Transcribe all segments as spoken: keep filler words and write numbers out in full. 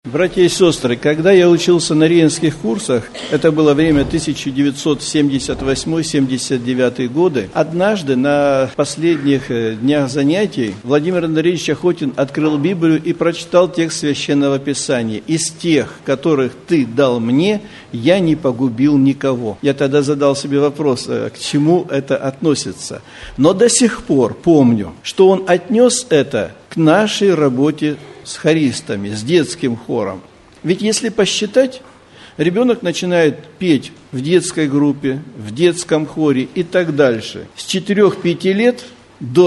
Братья и сестры, когда я учился на рейнских курсах, это было время тысяча девятьсот семьдесят восьмой — семьдесят девятый годы, однажды на последних днях занятий Владимир Андреевич Охотин открыл Библию и прочитал текст Священного Писания. «Из тех, которых ты дал мне, я не погубил никого». Я тогда задал себе вопрос, к чему это относится. Но до сих пор помню, что он отнес это к нашей работе с хористами, с детским хором. Ведь если посчитать, ребенок начинает петь в детской группе, в детском хоре и так дальше. С четырёх-пяти лет до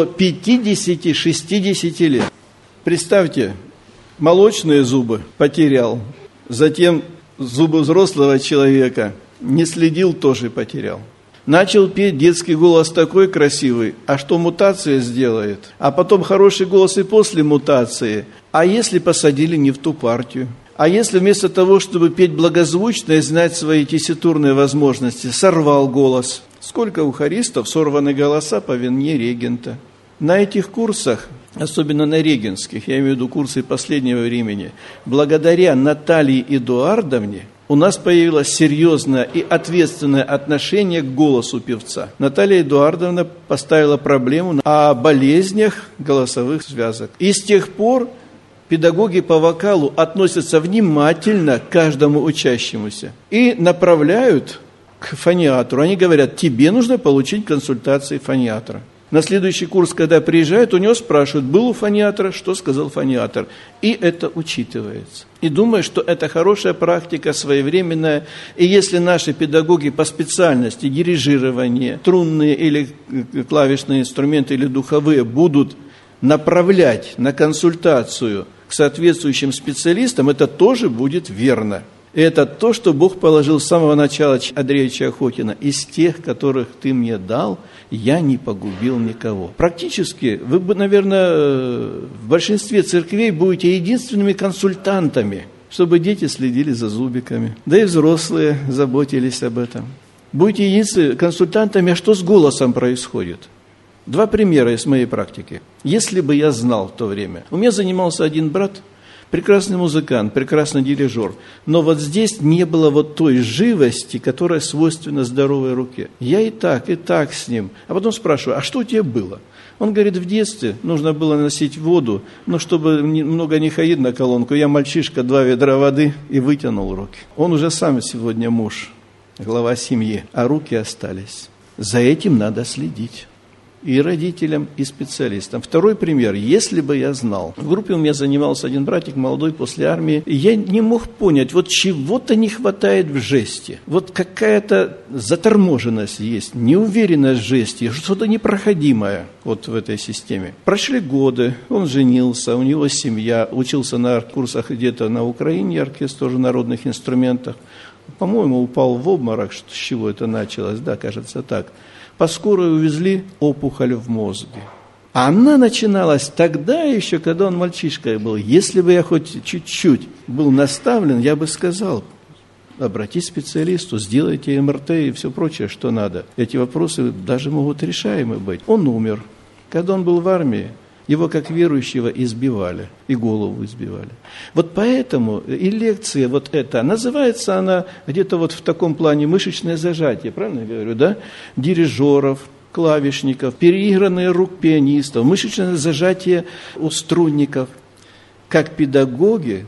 пятидесяти-шестидесяти лет. Представьте, молочные зубы потерял, затем зубы взрослого человека не следил, тоже потерял. Начал петь детский голос такой красивый, а что мутация сделает? А потом хороший голос и после мутации. А если посадили не в ту партию? А если вместо того, чтобы петь благозвучно и знать свои тесситурные возможности, сорвал голос? Сколько у хористов сорваны голоса по вине регента? На этих курсах, особенно на регентских, я имею в виду курсы последнего времени, благодаря Наталье Эдуардовне, у нас появилось серьезное и ответственное отношение к голосу певца. Наталья Эдуардовна поставила проблему о болезнях голосовых связок. И с тех пор педагоги по вокалу относятся внимательно к каждому учащемуся и направляют к фониатору. Они говорят, тебе нужно получить консультации фониатора. На следующий курс, когда приезжают, у него спрашивают, был у фониатора, что сказал фониатор. И это учитывается. И думаю, что это хорошая практика, своевременная. И если наши педагоги по специальности, дирижирование, струнные или клавишные инструменты, или духовые, будут направлять на консультацию к соответствующим специалистам, это тоже будет верно. И это то, что Бог положил с самого начала Андреевича Охотина. Из тех, которых ты мне дал, я не погубил никого. Практически вы, наверное, в большинстве церквей будете единственными консультантами, чтобы дети следили за зубиками. Да и взрослые заботились об этом. Будете единственными консультантами, а что с голосом происходит? Два примера из моей практики. Если бы я знал в то время. У меня занимался один брат, прекрасный музыкант, прекрасный дирижер. Но вот здесь не было вот той живости, которая свойственна здоровой руке. Я и так, и так с ним. А потом спрашиваю, а что у тебя было? Он говорит, в детстве нужно было носить воду, но чтобы много не ходить на колонку, я мальчишка, два ведра воды и вытянул руки. Он уже сам сегодня муж, глава семьи, а руки остались. За этим надо следить. И родителям, и специалистам. Второй пример. Если бы я знал. В группе у меня занимался один братик, молодой, после армии. И я не мог понять, вот чего-то не хватает в жесте. Вот какая-то заторможенность есть, неуверенность в жесте, что-то непроходимое вот в этой системе. Прошли годы, он женился, у него семья, учился на курсах где-то на Украине, оркестр тоже народных инструментах. По-моему, упал в обморок, с чего это началось, да, кажется так. По скорой увезли опухоль в мозге. А она начиналась тогда еще, когда он мальчишкой был. Если бы я хоть чуть-чуть был наставлен, я бы сказал, обратись к специалисту, сделайте эм эр тэ и все прочее, что надо. Эти вопросы даже могут решаемы быть. Он умер. Когда он был в армии, его как верующего избивали, и голову избивали. Вот поэтому и лекция вот эта, называется она где-то вот в таком плане мышечное зажатие, правильно я говорю, да? Дирижеров, клавишников, переигранные рук пианистов, мышечное зажатие у струнников. Как педагоги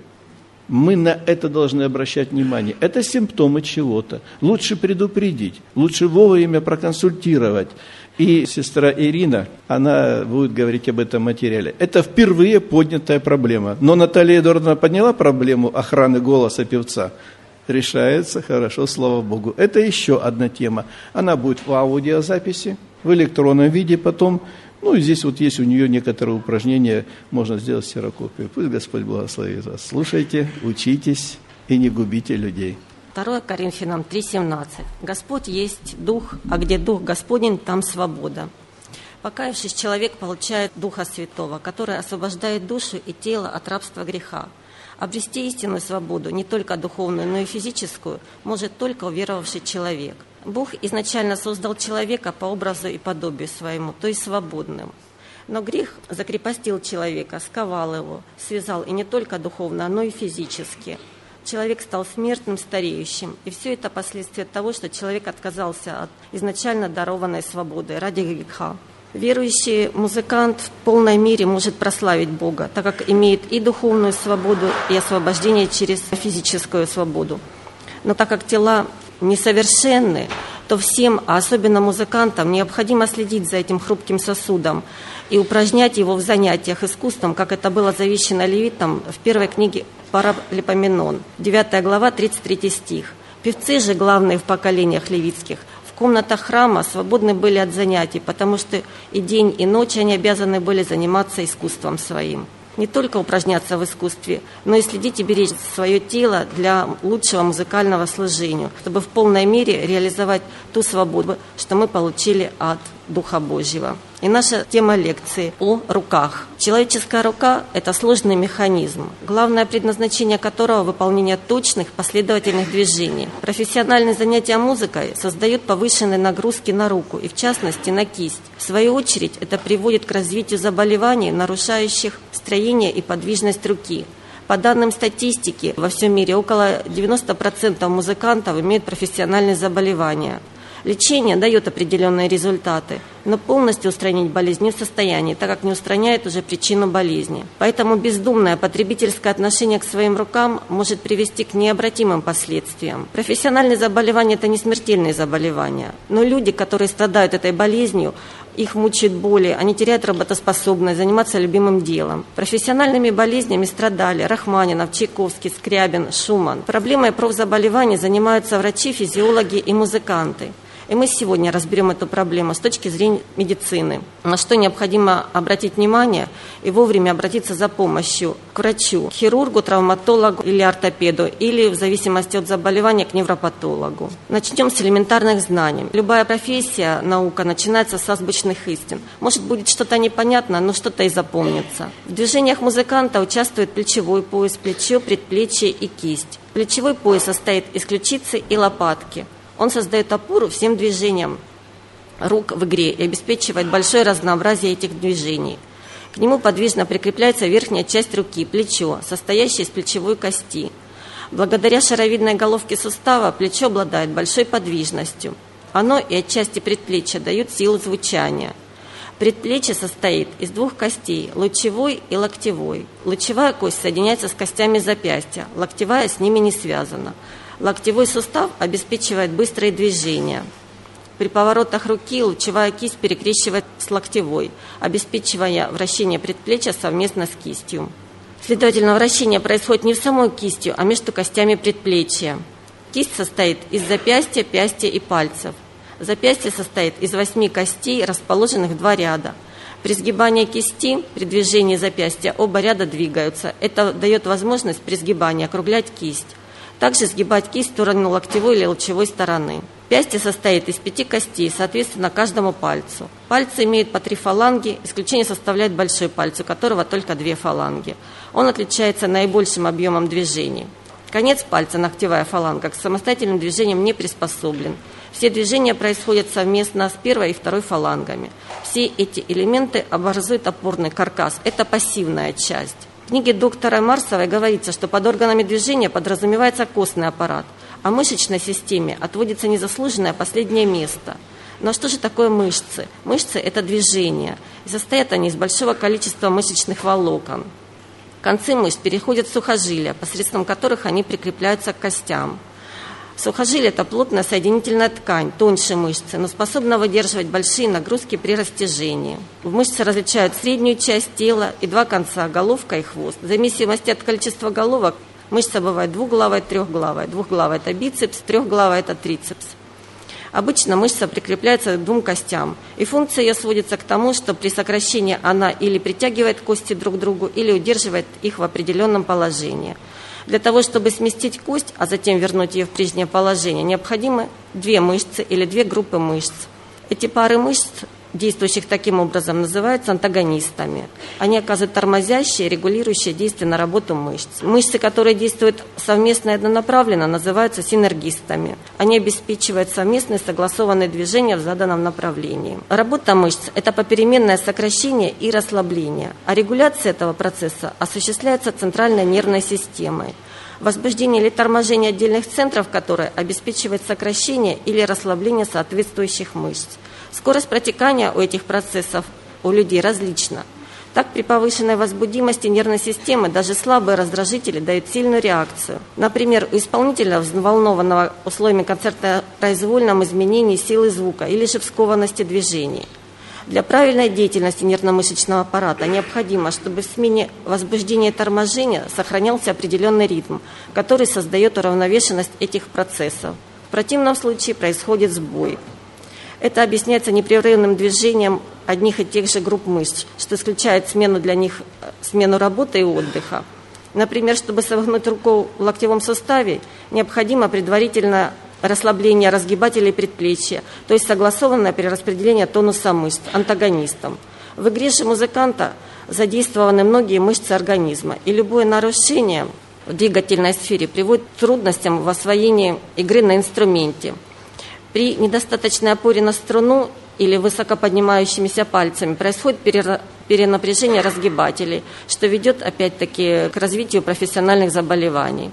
мы на это должны обращать внимание. Это симптомы чего-то. Лучше предупредить, лучше вовремя проконсультировать. И сестра Ирина, она будет говорить об этом материале. Это впервые поднятая проблема. Но Наталья Эдуардовна подняла проблему охраны голоса певца. Решается, хорошо, слава Богу. Это еще одна тема. Она будет в аудиозаписи, в электронном виде потом. Ну, и здесь вот есть у нее некоторые упражнения, можно сделать ксерокопию. Пусть Господь благословит вас. Слушайте, учитесь и не губите людей. второе Коринфянам три семнадцать. Господь есть Дух, а где Дух Господень, там свобода. Покаявшись, человек получает Духа Святого, который освобождает душу и тело от рабства греха. Обрести истинную свободу, не только духовную, но и физическую, может только уверовавший человек. Бог изначально создал человека по образу и подобию своему, то есть свободным. Но грех закрепостил человека, сковал его, связал и не только духовно, но и физически. Человек стал смертным, стареющим. И все это последствия того, что человек отказался от изначально дарованной свободы ради греха. Верующий музыкант в полной мере может прославить Бога, так как имеет и духовную свободу, и освобождение через физическую свободу. Но так как тела несовершенны, то всем, а особенно музыкантам, необходимо следить за этим хрупким сосудом и упражнять его в занятиях искусством, как это было завещено левитам в первой книге Паралипоменон, девятая глава, тридцать третий стих. Певцы же, главные в поколениях левитских, в комнатах храма свободны были от занятий, потому что и день, и ночь они обязаны были заниматься искусством своим. Не только упражняться в искусстве, но и следить и беречь свое тело для лучшего музыкального служения, чтобы в полной мере реализовать ту свободу, что мы получили от Духа Божьего. И наша тема лекции о руках. Человеческая рука – это сложный механизм, главное предназначение которого – выполнение точных последовательных движений. Профессиональные занятия музыкой создают повышенные нагрузки на руку и, в частности, на кисть. В свою очередь, это приводит к развитию заболеваний, нарушающих строение и подвижность руки. По данным статистики, во всем мире около девяносто процентов музыкантов имеют профессиональные заболевания. Лечение дает определенные результаты, но полностью устранить болезнь не в состоянии, так как не устраняет уже причину болезни. Поэтому бездумное потребительское отношение к своим рукам может привести к необратимым последствиям. Профессиональные заболевания – это не смертельные заболевания, но люди, которые страдают этой болезнью, их мучают боли, они теряют работоспособность заниматься любимым делом. Профессиональными болезнями страдали Рахманинов, Чайковский, Скрябин, Шуман. Проблемой профзаболеваний занимаются врачи, физиологи и музыканты. И мы сегодня разберем эту проблему с точки зрения медицины, на что необходимо обратить внимание и вовремя обратиться за помощью к врачу, к хирургу, травматологу или ортопеду, или в зависимости от заболевания к невропатологу. Начнем с элементарных знаний. Любая профессия, наука начинается с азбучных истин. Может, будет что-то непонятно, но что-то и запомнится. В движениях музыканта участвует плечевой пояс, плечо, предплечье и кисть. Плечевой пояс состоит из ключицы и лопатки. Он создает опору всем движениям рук в игре и обеспечивает большое разнообразие этих движений. К нему подвижно прикрепляется верхняя часть руки, плечо, состоящее из плечевой кости. Благодаря шаровидной головке сустава плечо обладает большой подвижностью. Оно и отчасти предплечья дают силу звучания. Предплечье состоит из двух костей – лучевой и локтевой. Лучевая кость соединяется с костями запястья, локтевая с ними не связана. Локтевой сустав обеспечивает быстрые движения. При поворотах руки лучевая кисть перекрещивает с локтевой, обеспечивая вращение предплечья совместно с кистью. Следовательно, вращение происходит не в самой кистью, а между костями предплечья. Кисть состоит из запястья, пястья и пальцев. Запястье состоит из восьми костей, расположенных в два ряда. При сгибании кисти, при движении запястья, оба ряда двигаются. Это дает возможность при сгибании округлять кисть. Также сгибать кисть в сторону локтевой или лучевой стороны. Пястье состоит из пяти костей, соответственно, каждому пальцу. Пальцы имеют по три фаланги, исключение составляет большой палец, у которого только две фаланги. Он отличается наибольшим объемом движений. Конец пальца, ногтевая фаланга, к самостоятельным движениям не приспособлен. Все движения происходят совместно с первой и второй фалангами. Все эти элементы образуют опорный каркас. Это пассивная часть. В книге доктора Марсовой говорится, что под органами движения подразумевается костный аппарат, а мышечной системе отводится незаслуженное последнее место. Но что же такое мышцы? Мышцы – это движение, и состоят они из большого количества мышечных волокон. Концы мышц переходят в сухожилия, посредством которых они прикрепляются к костям. Сухожилие – это плотная соединительная ткань, тоньше мышцы, но способна выдерживать большие нагрузки при растяжении. В мышце различают среднюю часть тела и два конца – головка и хвост. В зависимости от количества головок мышца бывает двуглавая, трехглавая. Двухглавая – это бицепс, трехглавая – это трицепс. Обычно мышца прикрепляется к двум костям, и функция ее сводится к тому, что при сокращении она или притягивает кости друг к другу, или удерживает их в определенном положении. Для того, чтобы сместить кость, а затем вернуть ее в прежнее положение, необходимы две мышцы или две группы мышц. Эти пары мышц действующих таким образом, называются антагонистами. Они оказывают тормозящее, регулирующее действие на работу мышц. Мышцы, которые действуют совместно и однонаправленно, называются синергистами. Они обеспечивают совместные согласованные движения в заданном направлении. Работа мышц – это попеременное сокращение и расслабление, а регуляция этого процесса осуществляется центральной нервной системой. Возбуждение или торможение отдельных центров, которое обеспечивает сокращение или расслабление соответствующих мышц. Скорость протекания у этих процессов у людей различна. Так, при повышенной возбудимости нервной системы даже слабые раздражители дают сильную реакцию. Например, у исполнителя, взволнованного условиями концертно-произвольном изменении силы звука или же в скованности движений. Для правильной деятельности нервно-мышечного аппарата необходимо, чтобы в смене возбуждения и торможения сохранялся определенный ритм, который создает уравновешенность этих процессов. В противном случае происходит сбой. Это объясняется непрерывным движением одних и тех же групп мышц, что исключает смену для них смену работы и отдыха. Например, чтобы согнуть руку в локтевом суставе, необходимо предварительно расслабление разгибателей предплечья, то есть согласованное перераспределение тонуса мышц антагонистом. В игре же музыканта задействованы многие мышцы организма, и любое нарушение в двигательной сфере приводит к трудностям в освоении игры на инструменте. При недостаточной опоре на струну или высоко поднимающимися пальцами происходит перенапряжение разгибателей, что ведет опять-таки к развитию профессиональных заболеваний.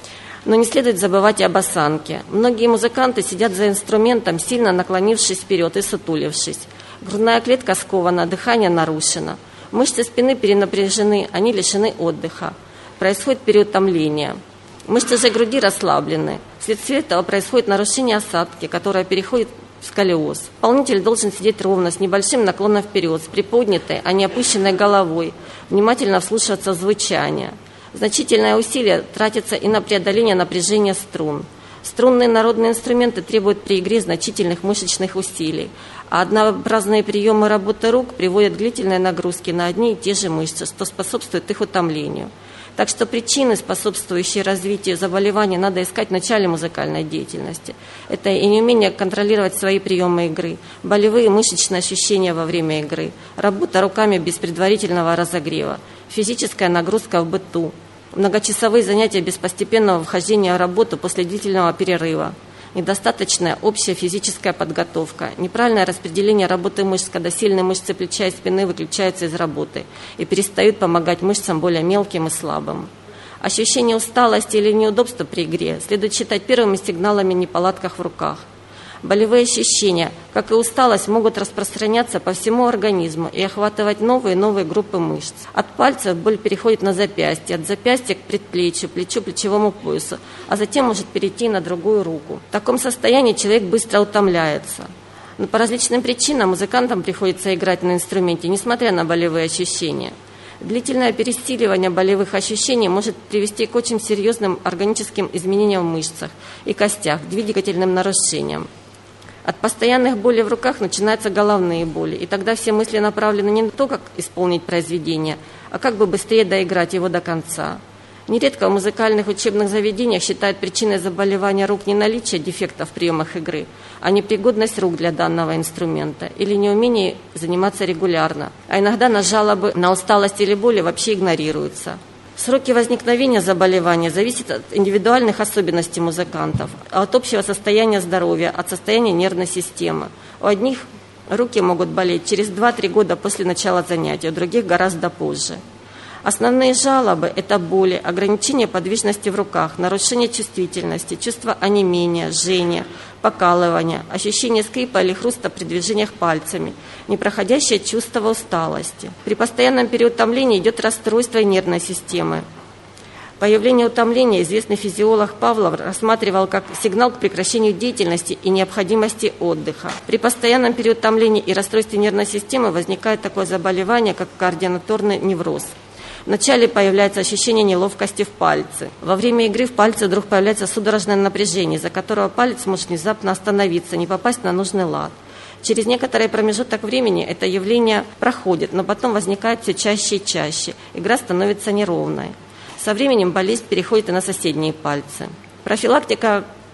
Но не следует забывать и об осанке. Многие музыканты сидят за инструментом, сильно наклонившись вперед и сутулившись. Грудная клетка скована, дыхание нарушено. Мышцы спины перенапряжены, они лишены отдыха. Происходит переутомление. Мышцы же груди расслаблены. Вследствие этого происходит нарушение осанки, которое переходит в сколиоз. Исполнитель должен сидеть ровно, с небольшим наклоном вперед, с приподнятой, а не опущенной головой, внимательно вслушиваться в звучание. Значительное усилие тратится и на преодоление напряжения струн. Струнные народные инструменты требуют при игре значительных мышечных усилий, а однообразные приемы работы рук приводят к длительной нагрузке на одни и те же мышцы, что способствует их утомлению. Так что причины, способствующие развитию заболеваний, надо искать в начале музыкальной деятельности. Это и неумение контролировать свои приемы игры, болевые мышечные ощущения во время игры, работа руками без предварительного разогрева, физическая нагрузка в быту, многочасовые занятия без постепенного вхождения в работу после длительного перерыва, недостаточная общая физическая подготовка, неправильное распределение работы мышц, когда сильные мышцы плеча и спины выключаются из работы и перестают помогать мышцам более мелким и слабым. Ощущение усталости или неудобства при игре следует считать первыми сигналами неполадках в руках. Болевые ощущения, как и усталость, могут распространяться по всему организму и охватывать новые и новые группы мышц. От пальцев боль переходит на запястье, от запястья к предплечью, плечу, плечевому поясу, а затем может перейти на другую руку. В таком состоянии человек быстро утомляется. Но по различным причинам музыкантам приходится играть на инструменте, несмотря на болевые ощущения. Длительное пересиливание болевых ощущений может привести к очень серьезным органическим изменениям в мышцах и костях, к двигательным нарушениям. От постоянных болей в руках начинаются головные боли, и тогда все мысли направлены не на то, как исполнить произведение, а как бы быстрее доиграть его до конца. Нередко в музыкальных учебных заведениях считают причиной заболевания рук не наличие дефектов в приемах игры, а непригодность рук для данного инструмента или неумение заниматься регулярно, а иногда на жалобы на усталость или боли вообще игнорируются. Сроки возникновения заболевания зависят от индивидуальных особенностей музыкантов, от общего состояния здоровья, от состояния нервной системы. У одних руки могут болеть через два-три года после начала занятия, у других гораздо позже. Основные жалобы – это боли, ограничение подвижности в руках, нарушение чувствительности, чувство онемения, жжения, покалывания, ощущение скрипа или хруста при движениях пальцами, непроходящее чувство усталости. При постоянном переутомлении идет расстройство нервной системы. Появление утомления известный физиолог Павлов рассматривал как сигнал к прекращению деятельности и необходимости отдыха. При постоянном переутомлении и расстройстве нервной системы возникает такое заболевание, как координаторный невроз. Вначале появляется ощущение неловкости в пальце. Во время игры в пальце вдруг появляется судорожное напряжение, из-за которого палец может внезапно остановиться, не попасть на нужный лад. Через некоторый промежуток времени это явление проходит, но потом возникает все чаще и чаще. Игра становится неровной. Со временем болезнь переходит и на соседние пальцы. Профилактика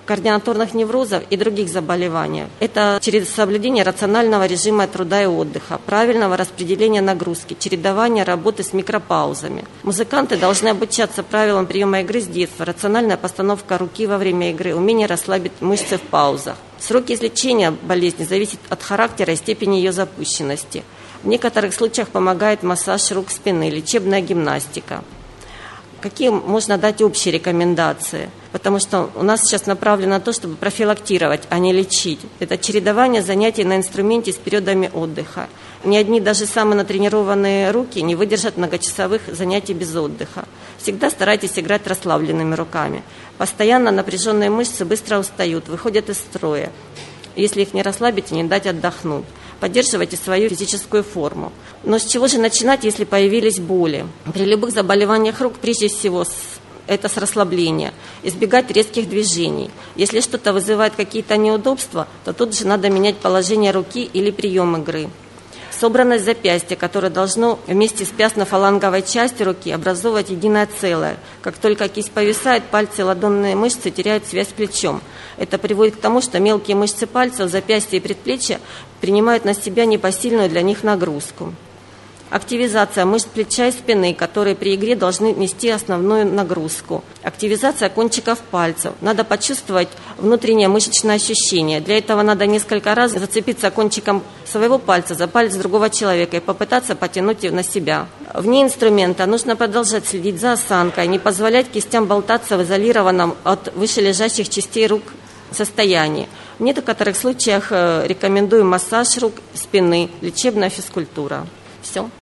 координаторных неврозов и других заболеваний. Это через соблюдение рационального режима труда и отдыха, правильного распределения нагрузки, чередования работы с микропаузами. Музыканты должны обучаться правилам приема игры с детства, рациональная постановка руки во время игры, умение расслабить мышцы в паузах. Сроки излечения болезни зависят от характера и степени ее запущенности. В некоторых случаях помогает массаж рук, спины, лечебная гимнастика. Какие можно дать общие рекомендации? Потому что у нас сейчас направлено на то, чтобы профилактировать, а не лечить. Это чередование занятий на инструменте с периодами отдыха. Ни одни даже самые натренированные руки не выдержат многочасовых занятий без отдыха. Всегда старайтесь играть расслабленными руками. Постоянно напряженные мышцы быстро устают, выходят из строя. Если их не расслабить и не дать отдохнуть. Поддерживайте свою физическую форму. Но с чего же начинать, если появились боли? При любых заболеваниях рук прежде всего это с расслабления. Избегать резких движений. Если что-то вызывает какие-то неудобства, то тут же надо менять положение руки или прием игры. Собранность запястья, которое должно вместе с пястно-фаланговой частью руки образовывать единое целое. Как только кисть повисает, пальцы и ладонные мышцы теряют связь с плечом. Это приводит к тому, что мелкие мышцы пальцев, запястья и предплечья принимают на себя непосильную для них нагрузку. Активизация мышц плеча и спины, которые при игре должны нести основную нагрузку. Активизация кончиков пальцев. Надо почувствовать внутреннее мышечное ощущение. Для этого надо несколько раз зацепиться кончиком своего пальца за палец другого человека и попытаться потянуть его на себя. Вне инструмента нужно продолжать следить за осанкой, не позволять кистям болтаться в изолированном от вышележащих частей рук состоянии. В некоторых случаях рекомендую массаж рук, спины, лечебная физкультура. Все.